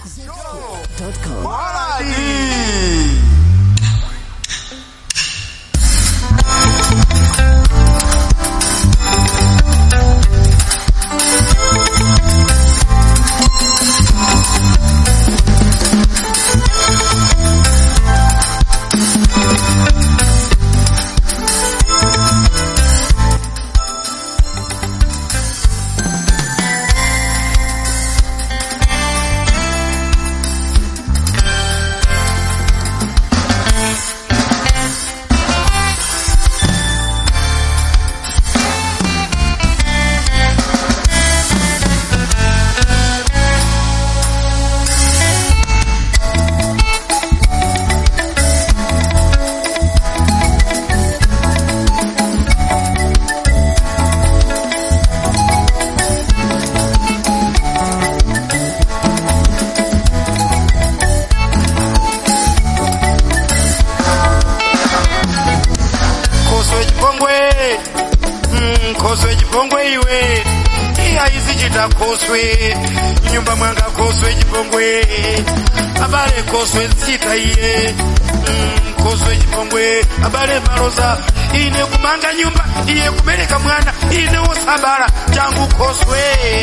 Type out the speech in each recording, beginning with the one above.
Nyumba mwanga koswe jipongwe abale koswe sita iye koswe jipongwe abale maroza ine kumanga nyumba iye kumeleka mwana ine osabara changu koswe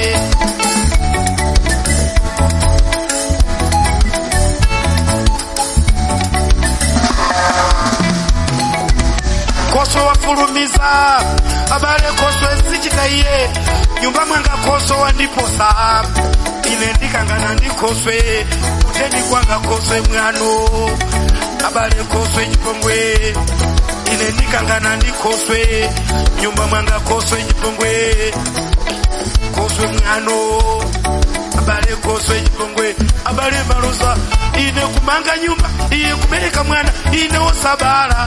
koswe wafurumiza abale koswe sita iye nyumba mwanga koso wandiposa ine ndikangana ndikoswe uteni kwanga koswe mwano abale koswe jipongwe ine ndikangana ndikoswe nyumba mwanga koswe jipongwe koswe mwano abale koswe jipongwe abale maroza ine kumanga nyumba iye kumeleka mwana ine osabara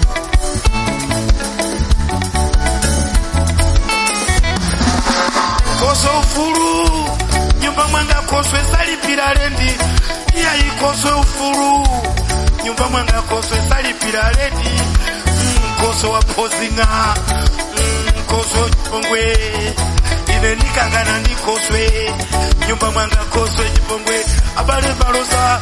koso ufuru nyumba mwanga koswe salipira rendi iya ikoswe ufuru nyumba mwanga koswe salipira rendi koso wapozinga koso jipongwe ine nikangana nikoswe nyumba mwanga koswe jipongwe abale maroza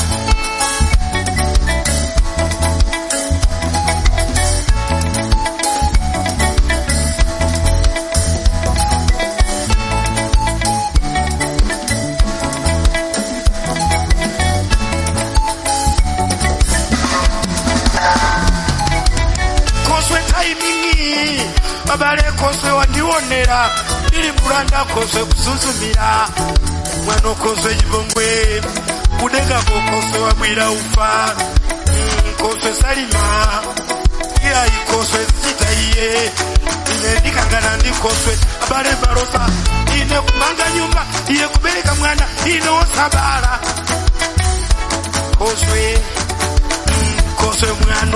abale koswe wandionera ili muranda koswe kusuzumira mwano koswe jipongwe kudenga koswe wabwira ufa koswe salima iya ikoswe sita iye ine ndikangana ndikoswe abale marosa ine kumanga nyumba iye kubereka mwana ine osabara koswe koswe mwano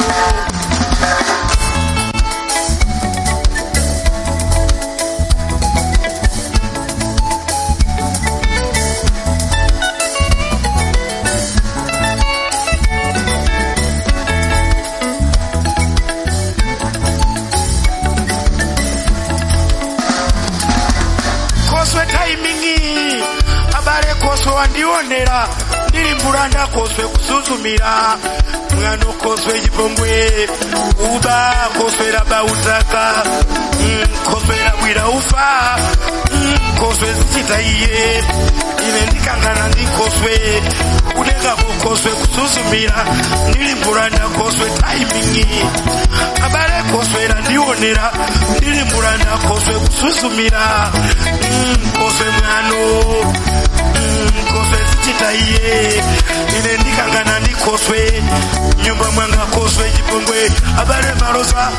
koswe wandionera ndiri mburanda koswe kusuzumira mwano koswe jipongwe uba koswe raba utaka koswe rabwira ufa koswe sita iye ine ndikangana ndikoswe kudenga koswe kusuzumira ndiri mburanda koswe timing abale koswe randionera ndiri mburanda koswe kusuzumira koswe mwano koswe sita iye ine ndikangana ndikoswe nyumba mwanga koswe jipongwe abale maroza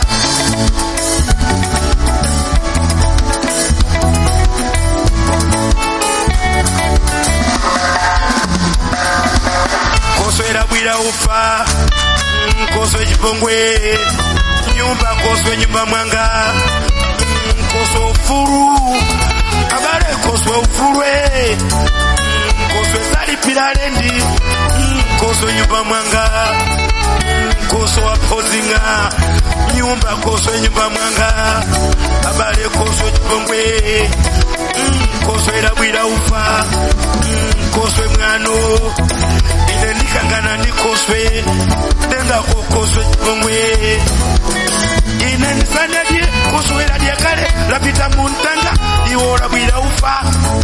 koswe rabwira ufa koswe jipongwe nyumba koswe nyumba mwanga koswe ufuru abale koswe ufurwe koswe salipira rendi koswe nyumba mwanga koswe wapozinga nyumba koswe nyumba mwanga abale koswe jipongwe koswera bwira ufa koswe mwano ine ndikangana ndikoswe denga kokoswe chipongwe ine ndisanadie koswera diakale lapita muntanga iwora bwira ufa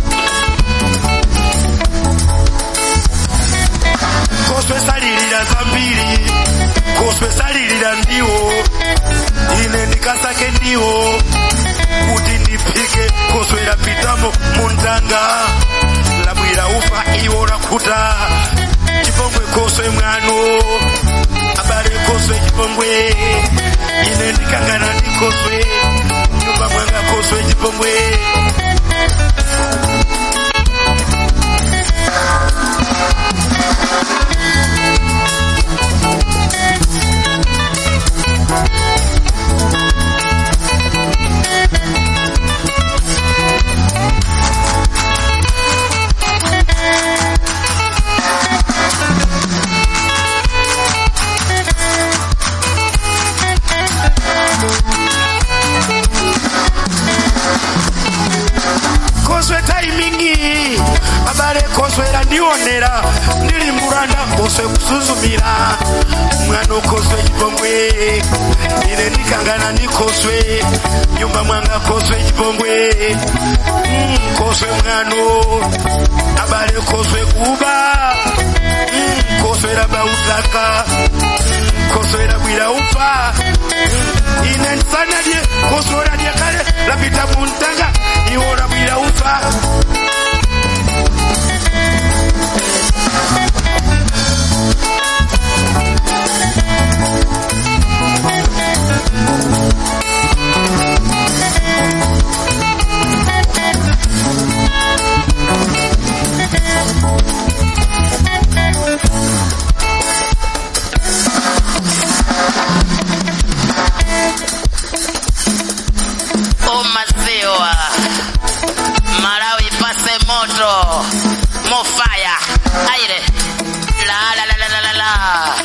koswe salilira zambiri koswe salilira ndiwo ine ndikasake ndiwo kuti ndipike koswe lapitamo muntanga labwira ufa iwora kuta chipongwe koswe mwano abale koswe chipongwe ine ndikangana ndikoswe nyumba mwanga koswe chipongwe koswera ndionera ndilimburanda koswe kusuzumira mwana koswe chipongwe ine ndikangana ndikoswe nyumba mwanga koswe chipongwe koswe mwano abale koswe kuba koswera bautaka koswera bwira ufa ine nsanadie koswera diakale lapita muntanga iwora bwira ufa Malawi pase moto mofaya aire la la la la la la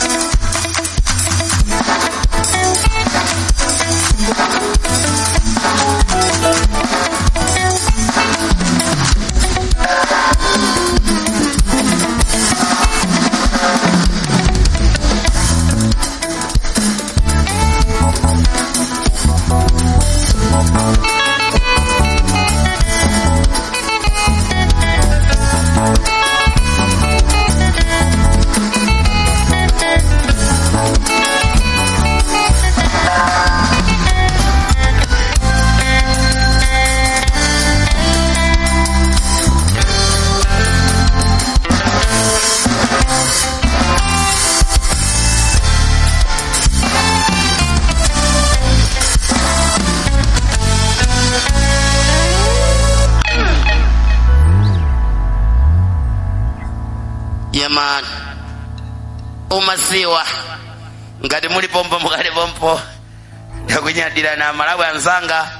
man umasiwa ngati muli pompo mukale pompo ndakunyadira na Malawi anzanga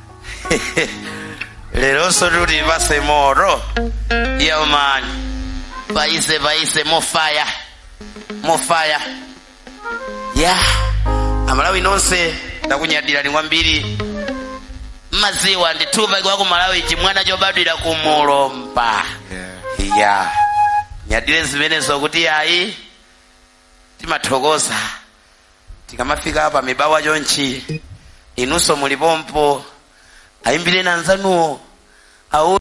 leroso tuli pase moro yeah man paise mofaya yeah Amalawi nonse ndakunyadira ni kwambiri maziwa nditupa kwa ku Malawi chimwana chobadwira ku Mulomba yeah nyadire zimenezo kuti ayi timathokoza tikamafika hapa mibawa chonchi inuso mulipompo ayimbire nanzanuwo